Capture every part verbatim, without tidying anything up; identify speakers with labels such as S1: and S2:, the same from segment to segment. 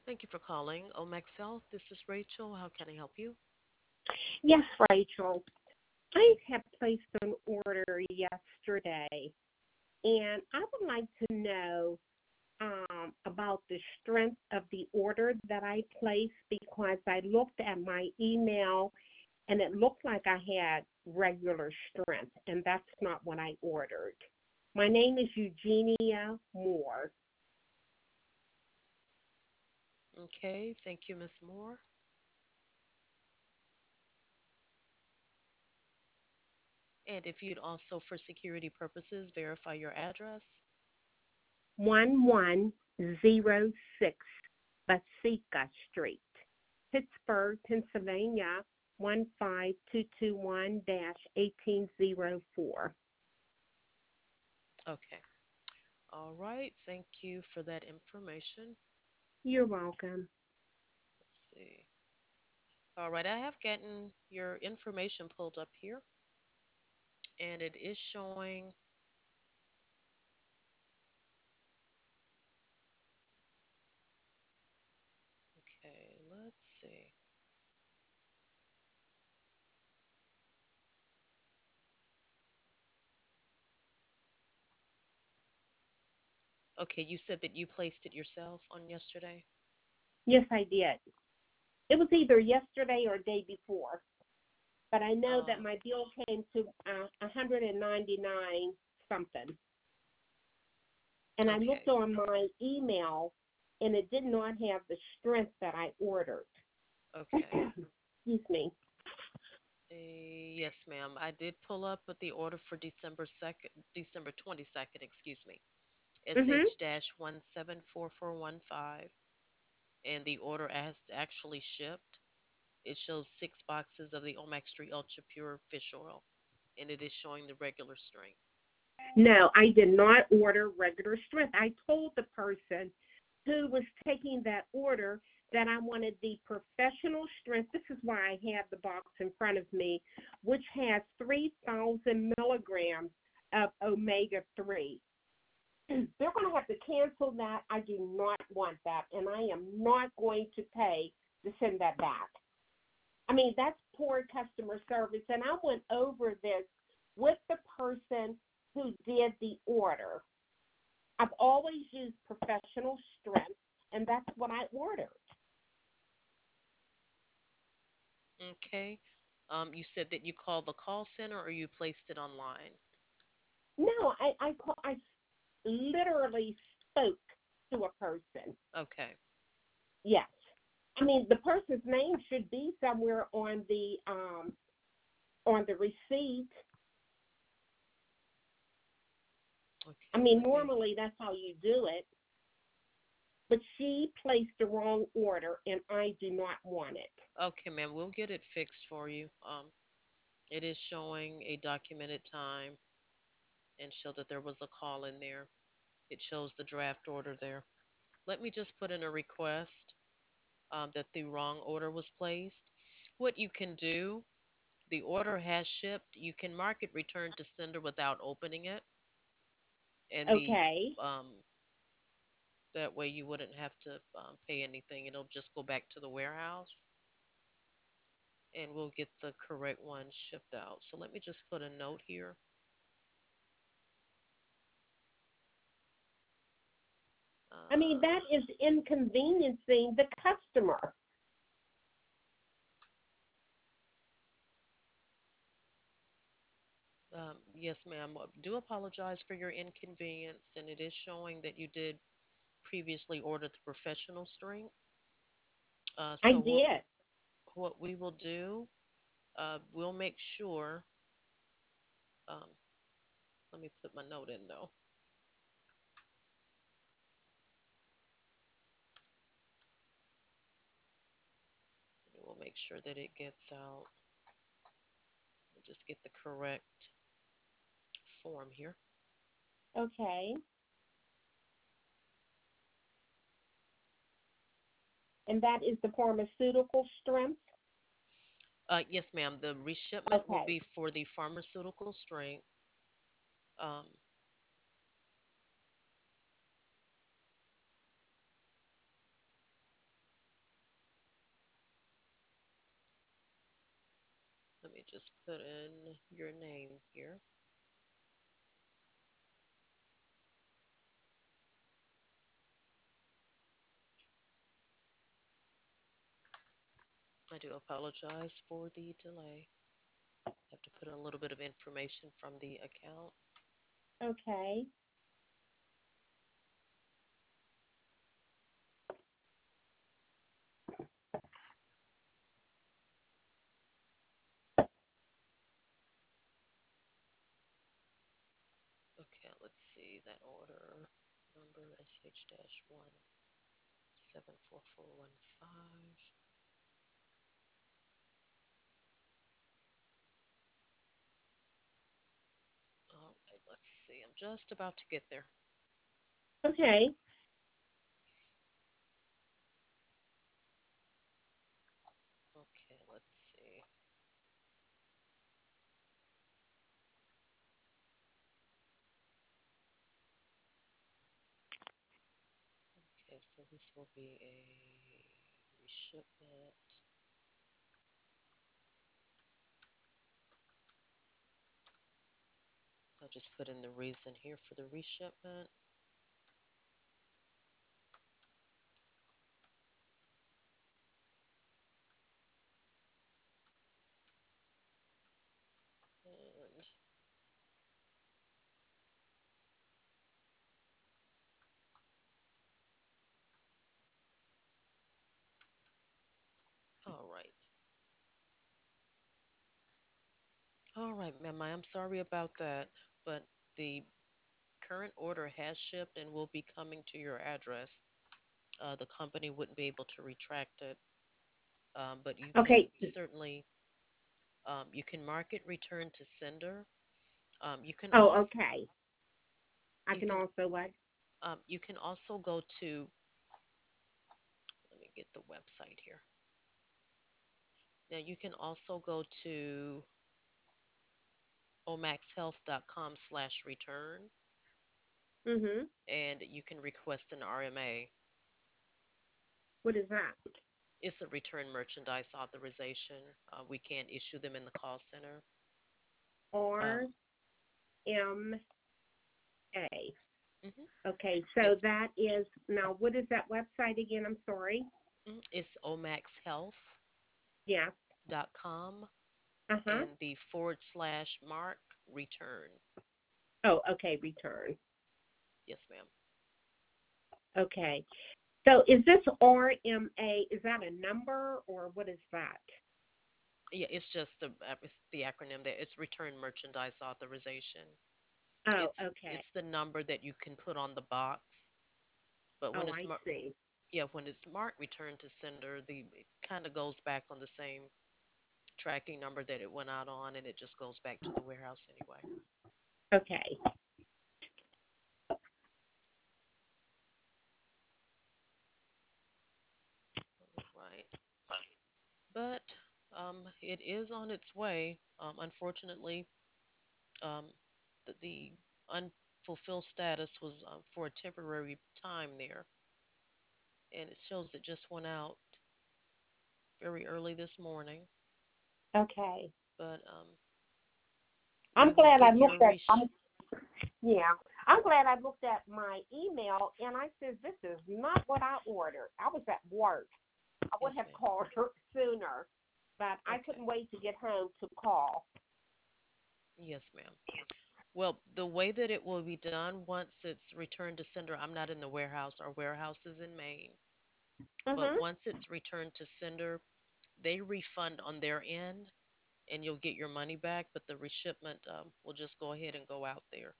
S1: Thank you for calling Omex Health. This is Rachel. How can I help you?
S2: Yes, Rachel. I have placed an order yesterday, and I would like to know um, about the strength of the order that I placed because I looked at my email and it looked like I had regular strength, and that's not what I ordered. My name is Eugenia Moore.
S1: Okay, thank you, Miss Moore. And if you'd also, for security purposes, verify your address.
S2: one one zero six Basika Street, Pittsburgh, Pennsylvania, one five two two one eighteen oh four.
S1: Okay. All right. Thank you for that information.
S2: You're welcome.
S1: Let's see. All right. I have gotten your information pulled up here, and it is showing. Okay. Let's see. Okay. You said that you placed it yourself on yesterday.
S2: Yes, I did. It was either yesterday or day before, but I know that
S1: Oh,
S2: my bill came to uh, one hundred ninety-nine something. And I looked
S1: okay.
S2: on my email, and it did not have the strength that I ordered.
S1: Okay.
S2: Excuse me.
S1: Eh, yes, ma'am. I did pull up with the order for December second, December twenty-second, excuse me,
S2: Mhm.
S1: S H one seven four four one five, and the order has actually shipped. It shows six boxes of the Omax three Ultra Pure Fish Oil, and it is showing the regular strength.
S2: No, I did not order regular strength. I told the person who was taking that order that I wanted the professional strength. This is why I have the box in front of me, which has three thousand milligrams of omega three. They're going to have to cancel that. I do not want that, and I am not going to pay to send that back. I mean, that's poor customer service, and I went over this with the person who did the order. I've always used professional strength, and that's what I ordered.
S1: Okay. Um, you said that you called the call center or you placed it online.
S2: No, I, I, call, I literally spoke to a person.
S1: Okay.
S2: Yes. I mean, the person's name should be somewhere on the um, on the receipt. I
S1: Okay.
S2: mean,
S1: Let me.
S2: normally that's how you do it, but she placed the wrong order, and I do not want it.
S1: Okay, ma'am. We'll get it fixed for you. Um, it is showing a documented time and show that there was a call in there. It shows the draft order there. Let me just put in a request um, that the wrong order was placed. What you can do, the order has shipped. You can mark it return to sender without opening it, and the
S2: Okay.
S1: um, that way you wouldn't have to um, pay anything. It'll just go back to the warehouse, and we'll get the correct one shipped out. So let me just put a note here.
S2: I mean,
S1: Uh,
S2: that is inconveniencing the customer.
S1: um, yes, ma'am. Uh, Do apologize for your inconvenience, and it is showing that you did previously ordered the professional strength. Uh,
S2: I
S1: so what
S2: did.
S1: what we will do, uh, we'll make sure. Um, let me put my note in though. We'll make sure that it gets out. We'll just get the correct form here.
S2: Okay. And that is the pharmaceutical strength.
S1: Uh, yes, ma'am. The reshipment will
S2: Okay.
S1: be for the pharmaceutical strength. Um, me just put in your name here. I do apologize for the delay. I have to put in a little bit of information from the account.
S2: Okay.
S1: Okay, let's see that order number S H one seven four four one five. All right, let's see. I'm just about to get there.
S2: Okay.
S1: Okay, let's see. Okay, so this will be a reshipment. I'll just put in the reason here for the reshipment. And all right. All right, ma'am. I am sorry about that, but the current order has shipped and will be coming to your address. Uh, the company wouldn't be able to retract it, um, but you can
S2: Okay.
S1: certainly um, you can mark it return to sender. Um, you can
S2: Oh,
S1: also
S2: okay. I
S1: you
S2: can
S1: can
S2: also what?
S1: um, you can also go to, let me get the website here. Now you can also go to omaxhealth.com slash return,
S2: Mhm.
S1: and you can request an R M A.
S2: What is that?
S1: It's a return merchandise authorization. Uh, we can't issue them in the call center. Um,
S2: R M A.
S1: mhm.
S2: Okay, so
S1: It's
S2: that is now. What is that website again? I'm sorry.
S1: mhm, it's omaxhealth.com
S2: Yes. Uh huh.
S1: and the forward slash mark return.
S2: Oh, okay. Return.
S1: Yes, ma'am.
S2: Okay. So is this R M A? Is that a number or what is that?
S1: Yeah, it's just the uh, it's the acronym there. It's return merchandise authorization.
S2: Oh,
S1: It's
S2: okay.
S1: it's the number that you can put on the box. But when
S2: Oh,
S1: it's
S2: I
S1: mar-
S2: see.
S1: yeah, when it's marked return to sender, the it kind of goes back on the same tracking number that it went out on, and it just goes back to the warehouse anyway.
S2: Okay.
S1: Right. But um, it is on its way. Um, unfortunately, um, the, the unfulfilled status was um, for a temporary time there, and it shows it just went out very early this morning.
S2: Okay.
S1: But um, we
S2: I'm
S1: will
S2: glad I
S1: get your
S2: looked at.
S1: resh.
S2: I'm Yeah. I'm glad I looked at my email and I said this is not what I ordered. I was at work. I would
S1: Yes,
S2: have
S1: ma'am.
S2: called her sooner, but I
S1: Okay.
S2: couldn't wait to get home to call.
S1: Yes, ma'am. Well, the way that it will be done once it's returned to sender, I'm not in the warehouse. Our warehouse is in Maine. But
S2: Mhm.
S1: once it's returned to sender, they refund on their end and you'll get your money back. But the reshipment um, will just go ahead and go out there.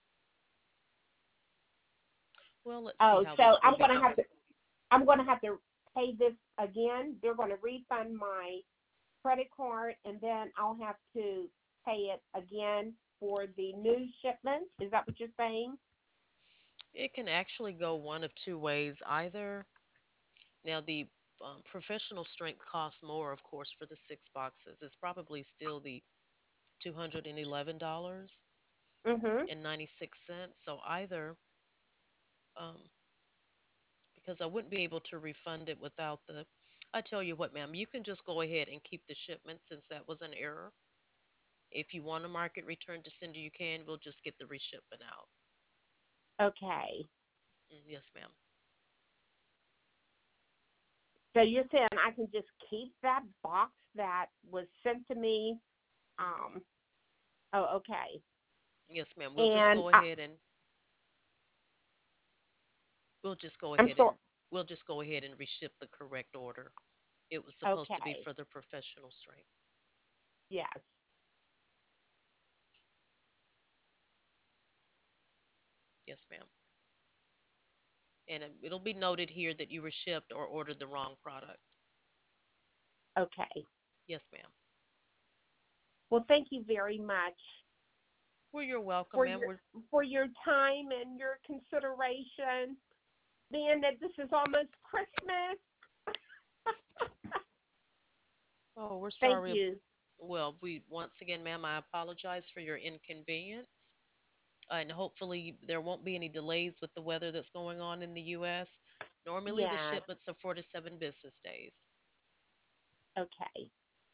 S1: Well, let's see
S2: Oh,
S1: how
S2: so
S1: this will
S2: I'm
S1: be
S2: gonna have
S1: done.
S2: to I'm gonna have to pay this again. They're gonna refund my credit card and then I'll have to pay it again for the new shipment. Is that what you're saying?
S1: It can actually go one of two ways. Either now the um, professional strength costs more, of course, for the six boxes. It's probably still the two hundred and eleven dollars
S2: Mhm.
S1: and ninety six cents. So either um, because I wouldn't be able to refund it without the. I tell you what, ma'am, you can just go ahead and keep the shipment since that was an error. If you want to mark it return to sender, you can. We'll just get the reshipment out.
S2: Okay.
S1: Mm, yes, ma'am.
S2: So you're saying I can just keep that box that was sent to me?
S1: Hmm.
S2: Um. Oh, okay.
S1: Yes, ma'am. We'll just
S2: And
S1: go
S2: uh,
S1: ahead and we'll just go
S2: I'm
S1: ahead and
S2: sorry.
S1: we'll just go ahead and reship the correct order. It was supposed to be
S2: Okay.
S1: for the professional strength.
S2: Yes.
S1: Yes, ma'am. And it- it'll be noted here that you were shipped or ordered the wrong product.
S2: Okay.
S1: Yes, ma'am.
S2: Well, thank you very much
S1: Well, you're welcome,
S2: for
S1: ma'am.
S2: your
S1: We're
S2: for your time and your consideration. Being that this is almost Christmas.
S1: oh, we're
S2: Thank
S1: sorry.
S2: you.
S1: Well, we once again, ma'am, I apologize for your inconvenience. Uh, and hopefully there won't be any delays with the weather that's going on in the U S. Normally the
S2: Yes.
S1: shipments are four to seven business days.
S2: Okay.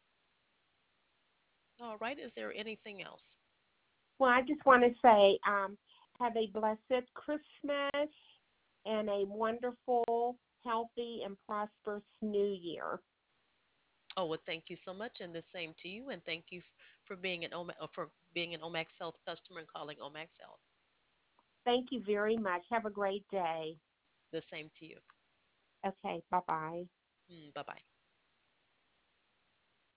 S1: All right. Is there anything else?
S2: Well, I just want to say, um, have a blessed Christmas and a wonderful, healthy, and prosperous New Year.
S1: Oh, well, thank you so much, and the same to you. And thank you f- for being an Oma- uh, for being an Omax Health customer and calling Omax Health.
S2: Thank you very much. Have a great day.
S1: The same to you.
S2: Okay. Bye bye.
S1: Mm, bye bye.